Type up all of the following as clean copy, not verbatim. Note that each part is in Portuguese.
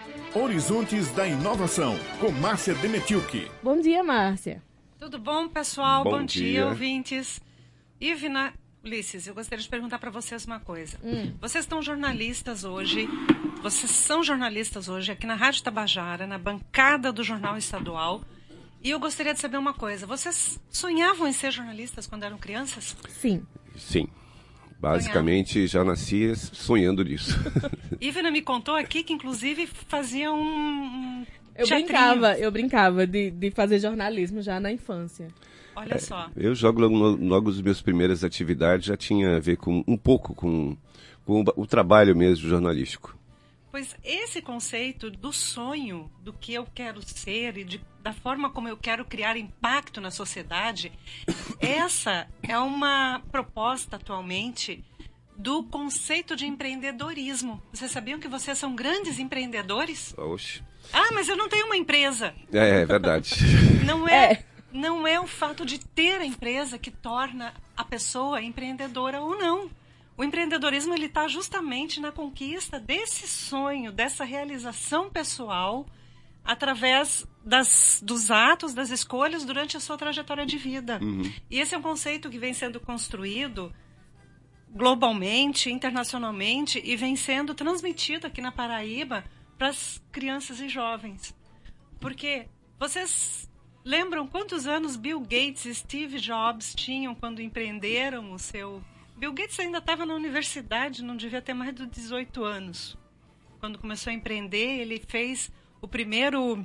Horizontes da Inovação, com Márcia Demetilke. Bom dia, Márcia. Tudo bom, pessoal? Bom dia, ouvintes. Ivna, Ulisses, eu gostaria de perguntar para vocês uma coisa. Vocês são jornalistas hoje aqui na Rádio Tabajara, na bancada do Jornal Estadual. E eu gostaria de saber uma coisa. Vocês sonhavam em ser jornalistas quando eram crianças? Sim. Sim. Basicamente, já nasci sonhando nisso. Ivna me contou aqui que, inclusive, fazia um Eu brincava de fazer jornalismo já na infância. Olha só. Eu jogo logo as minhas primeiras atividades, já tinha a ver com um pouco com o trabalho mesmo jornalístico. Pois esse conceito do sonho, do que eu quero ser e da forma como eu quero criar impacto na sociedade, essa é uma proposta atualmente do conceito de empreendedorismo. Vocês sabiam que vocês são grandes empreendedores? Oxe. Ah, mas eu não tenho uma empresa. É verdade. Não é o fato de ter a empresa que torna a pessoa empreendedora ou não. O empreendedorismo ele está justamente na conquista desse sonho, dessa realização pessoal, através dos atos, das escolhas durante a sua trajetória de vida. E esse é um conceito que vem sendo construído globalmente, internacionalmente, e vem sendo transmitido aqui na Paraíba para as crianças e jovens. Porque vocês lembram quantos anos Bill Gates e Steve Jobs tinham quando empreenderam o seu... Bill Gates ainda estava na universidade, não devia ter mais de 18 anos. Quando começou a empreender, ele fez o primeiro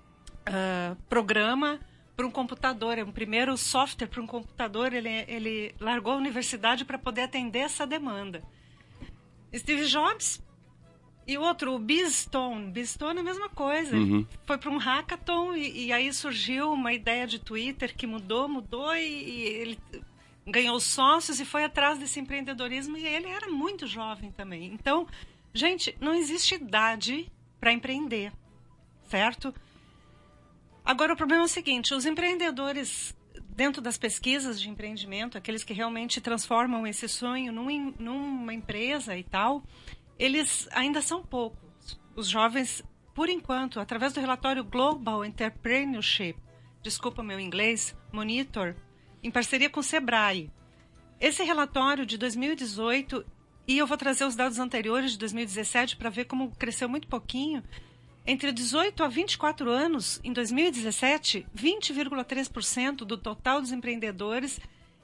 programa para um computador, o primeiro software para um computador. Ele largou a universidade para poder atender essa demanda. Steve Jobs e o outro, o Biz Stone. Biz Stone é a mesma coisa. Ele foi para um hackathon e aí surgiu uma ideia de Twitter que mudou e ele... ganhou sócios e foi atrás desse empreendedorismo e ele era muito jovem também. Então, gente, não existe idade para empreender, certo? Agora, o problema é o seguinte, os empreendedores, dentro das pesquisas de empreendimento, aqueles que realmente transformam esse sonho numa empresa e tal, eles ainda são poucos. Os jovens, por enquanto, através do relatório Global Entrepreneurship, desculpa meu inglês, Monitor, em parceria com o Sebrae. Esse relatório de 2018, e eu vou trazer os dados anteriores de 2017 para ver como cresceu muito pouquinho, entre 18 a 24 anos, em 2017, 20,3% do total dos empreendedores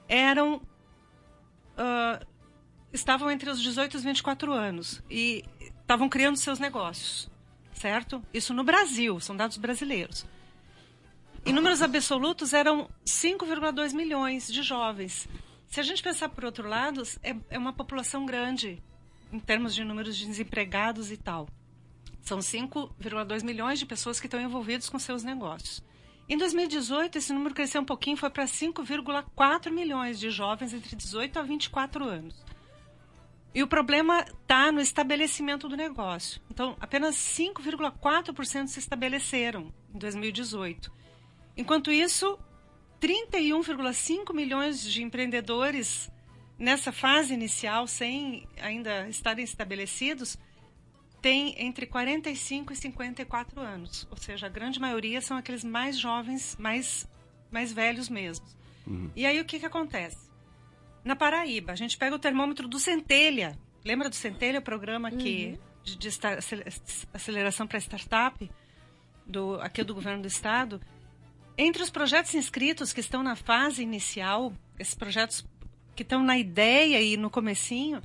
estavam entre os 18 e os 24 anos e estavam criando seus negócios, certo? Isso no Brasil, são dados brasileiros. Em números absolutos, eram 5,2 milhões de jovens. Se a gente pensar por outro lado, é uma população grande, em termos de números de desempregados e tal. São 5,2 milhões de pessoas que estão envolvidas com seus negócios. Em 2018, esse número cresceu um pouquinho, foi para 5,4 milhões de jovens entre 18 a 24 anos. E o problema está no estabelecimento do negócio. Então, apenas 5,4% se estabeleceram em 2018. Enquanto isso, 31,5 milhões de empreendedores nessa fase inicial, sem ainda estarem estabelecidos, têm entre 45 e 54 anos. Ou seja, a grande maioria são aqueles mais jovens, mais velhos mesmo. E aí o que acontece? Na Paraíba, a gente pega o termômetro do Centelha. Lembra do Centelha, o programa de aceleração para startup aqui do governo do estado? Entre os projetos inscritos que estão na fase inicial, esses projetos que estão na ideia e no comecinho,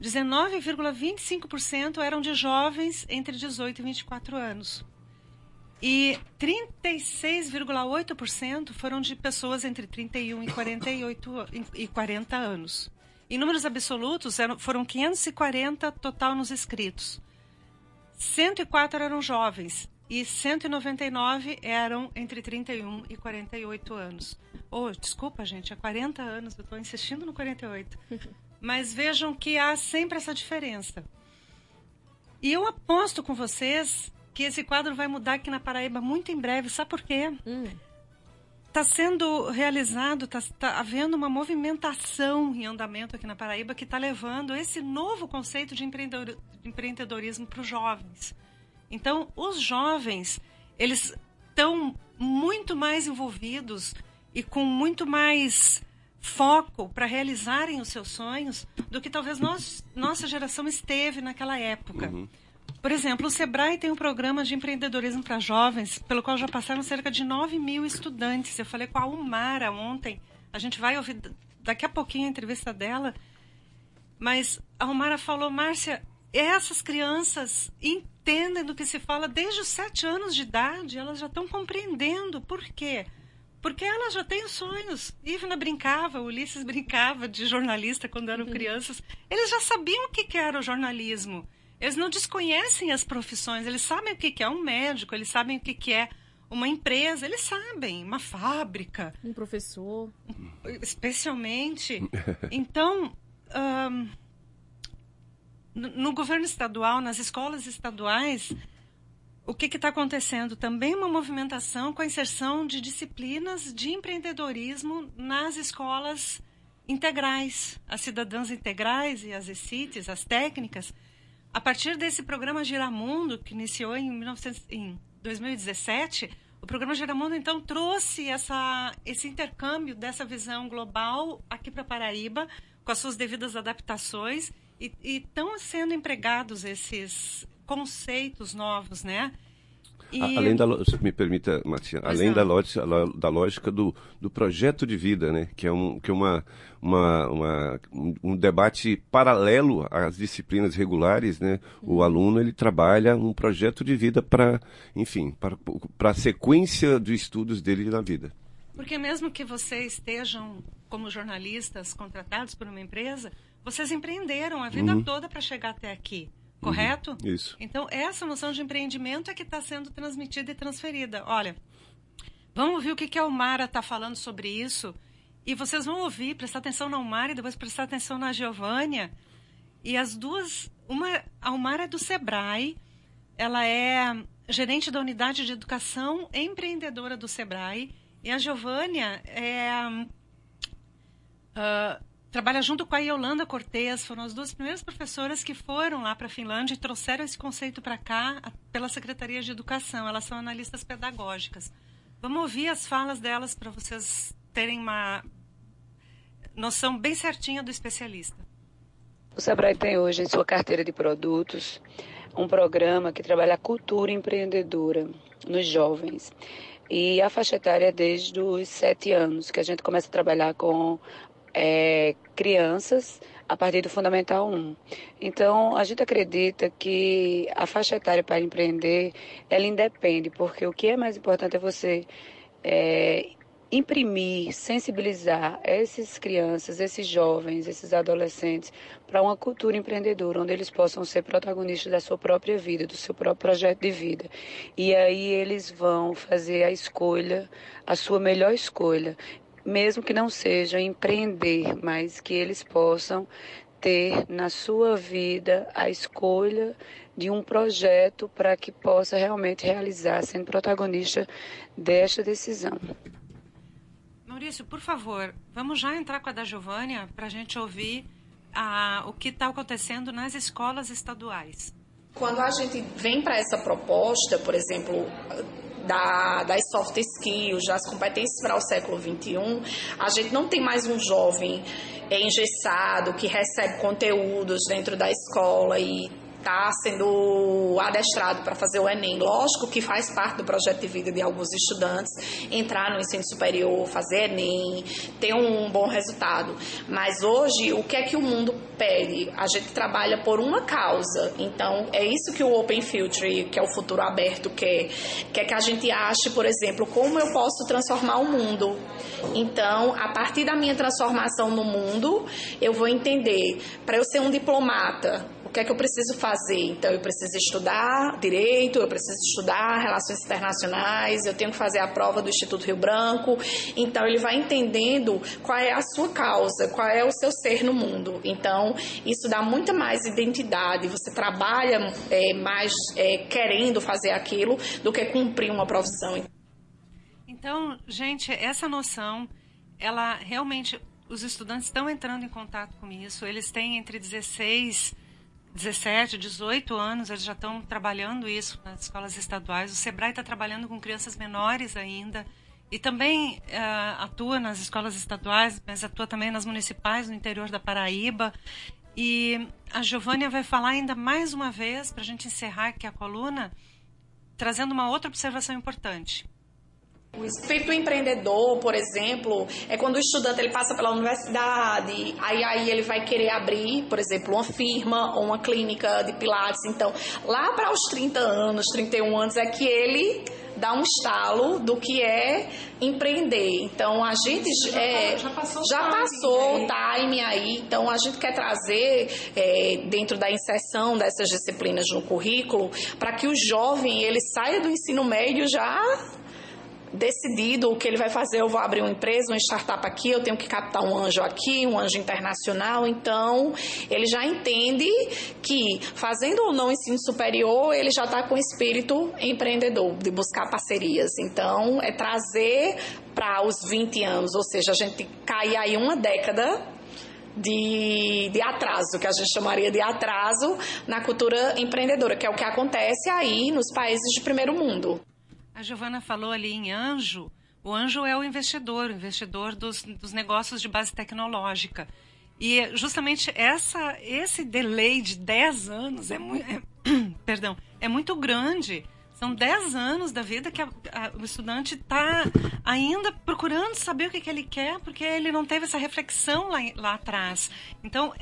19,25% eram de jovens entre 18 e 24 anos. E 36,8% foram de pessoas entre 31 e 40 anos. Em números absolutos, foram 540 total nos inscritos. 104 eram jovens e 199 eram entre 31 e 48 anos. Desculpa, gente, é 40 anos, eu estou insistindo no 48. Mas vejam que há sempre essa diferença. E eu aposto com vocês que esse quadro vai mudar aqui na Paraíba muito em breve. Sabe por quê? Está sendo realizado, está havendo uma movimentação em andamento aqui na Paraíba que está levando esse novo conceito de empreendedorismo para os jovens. Então, os jovens, eles estão muito mais envolvidos e com muito mais foco para realizarem os seus sonhos do que talvez nossa geração esteve naquela época. Por exemplo, o Sebrae tem um programa de empreendedorismo para jovens, pelo qual já passaram cerca de 9.000 estudantes. Eu falei com a Umara ontem, a gente vai ouvir daqui a pouquinho a entrevista dela, mas a Umara falou, Márcia, essas crianças entendem do que se fala desde os 7 anos de idade, elas já estão compreendendo. Por quê? Porque elas já têm sonhos. Ivna brincava, Ulisses brincava de jornalista quando eram crianças. Eles já sabiam o que era o jornalismo. Eles não desconhecem as profissões, eles sabem o que é um médico, eles sabem o que é uma empresa, eles sabem, uma fábrica. Um professor. Especialmente. Então, no governo estadual, nas escolas estaduais, o que está acontecendo? Também uma movimentação com a inserção de disciplinas de empreendedorismo nas escolas integrais, as cidadãs integrais e as ECITs, as técnicas. A partir desse programa Giramundo, que iniciou em 2017, o programa Giramundo, então, trouxe esse intercâmbio dessa visão global aqui para Paraíba, com as suas devidas adaptações, e estão sendo empregados esses conceitos novos, né? Além se me permita, Marcia, além da lógica do projeto de vida, né? Que é um debate paralelo às disciplinas regulares, né? O aluno, ele trabalha um projeto de vida para a sequência de estudos dele na vida. Porque mesmo que vocês estejam como jornalistas contratados por uma empresa, vocês empreenderam a vida toda para chegar até aqui. Correto? Isso. Então, essa noção de empreendimento é que está sendo transmitida e transferida. Olha, vamos ouvir o que a Umara está falando sobre isso. E vocês vão ouvir, prestar atenção na Umara e depois prestar atenção na Giovânia. E as duas... a Umara é do Sebrae, ela é gerente da unidade de educação empreendedora do Sebrae. E a Giovânia trabalha junto com a Yolanda Cortez, foram as duas primeiras professoras que foram lá para a Finlândia e trouxeram esse conceito para cá pela Secretaria de Educação. Elas são analistas pedagógicas. Vamos ouvir as falas delas para vocês terem uma noção bem certinha do especialista. O Sebrae tem hoje em sua carteira de produtos um programa que trabalha a cultura empreendedora nos jovens. E a faixa etária é desde os 7 anos, que a gente começa a trabalhar com crianças a partir do Fundamental 1. Então, a gente acredita que a faixa etária para empreender, ela independe, porque o que é mais importante é você imprimir, sensibilizar essas crianças, esses jovens, esses adolescentes para uma cultura empreendedora, onde eles possam ser protagonistas da sua própria vida, do seu próprio projeto de vida. E aí eles vão fazer a escolha, a sua melhor escolha, mesmo que não seja empreender, mas que eles possam ter na sua vida a escolha de um projeto para que possa realmente realizar, sendo protagonista desta decisão. Maurício, por favor, vamos já entrar com a da Giovânia para a gente ouvir o que está acontecendo nas escolas estaduais. Quando a gente vem para essa proposta, por exemplo, das soft skills, das competências para o século XXI, a gente não tem mais um jovem engessado que recebe conteúdos dentro da escola e está sendo adestrado para fazer o Enem. Lógico que faz parte do projeto de vida de alguns estudantes entrar no ensino superior, fazer Enem, ter um bom resultado. Mas hoje, o que é que o mundo pede? A gente trabalha por uma causa. Então, é isso que o Open Future, que é o futuro aberto, quer que a gente ache, por exemplo, como eu posso transformar o mundo. Então, a partir da minha transformação no mundo, eu vou entender, para eu ser um diplomata, o que é que eu preciso fazer? Então, eu preciso estudar Direito, eu preciso estudar Relações Internacionais, eu tenho que fazer a prova do Instituto Rio Branco. Então, ele vai entendendo qual é a sua causa, qual é o seu ser no mundo. Então, isso dá muita mais identidade. Você trabalha mais querendo fazer aquilo do que cumprir uma profissão. Então, gente, essa noção, ela realmente, os estudantes estão entrando em contato com isso. Eles têm entre 16 17, 18 anos, eles já estão trabalhando isso nas escolas estaduais. O Sebrae está trabalhando com crianças menores ainda. E também atua nas escolas estaduais, mas atua também nas municipais, no interior da Paraíba. E a Giovânia vai falar ainda mais uma vez, para a gente encerrar aqui a coluna, trazendo uma outra observação importante. O espírito empreendedor, por exemplo, é quando o estudante ele passa pela universidade, aí ele vai querer abrir, por exemplo, uma firma ou uma clínica de pilates. Então, lá para os 30 anos, 31 anos, é que ele dá um estalo do que é empreender. Então, a gente já passou o time aí. Então, a gente quer trazer, dentro da inserção dessas disciplinas no currículo, para que o jovem ele saia do ensino médio já decidido o que ele vai fazer. Eu vou abrir uma empresa, uma startup aqui, eu tenho que captar um anjo aqui, um anjo internacional. Então, ele já entende que, fazendo ou não ensino superior, ele já está com espírito empreendedor, de buscar parcerias. Então, é trazer para os 20 anos, ou seja, a gente cai aí uma década de atraso, que a gente chamaria de atraso na cultura empreendedora, que é o que acontece aí nos países de primeiro mundo. A Giovana falou ali em anjo. O anjo é o investidor dos negócios de base tecnológica. E justamente esse delay de 10 anos é muito grande. São 10 anos da vida que o estudante está ainda procurando saber o que ele quer, porque ele não teve essa reflexão lá atrás. Então,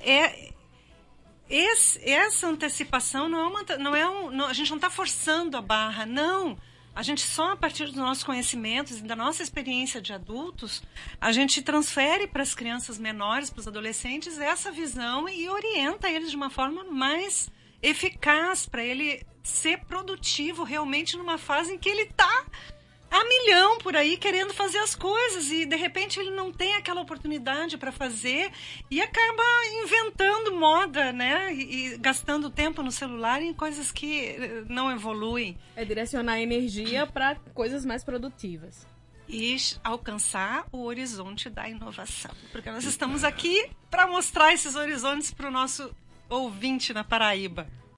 essa antecipação a gente não está forçando a barra, não. A gente só, a partir dos nossos conhecimentos e da nossa experiência de adultos, a gente transfere para as crianças menores, para os adolescentes, essa visão e orienta eles de uma forma mais eficaz para ele ser produtivo realmente numa fase em que ele está a milhão por aí querendo fazer as coisas e de repente ele não tem aquela oportunidade para fazer e acaba inventando moda, né? E gastando tempo no celular em coisas que não evoluem. É direcionar energia para coisas mais produtivas. E alcançar o horizonte da inovação. Porque nós estamos aqui para mostrar esses horizontes para o nosso ouvinte na Paraíba.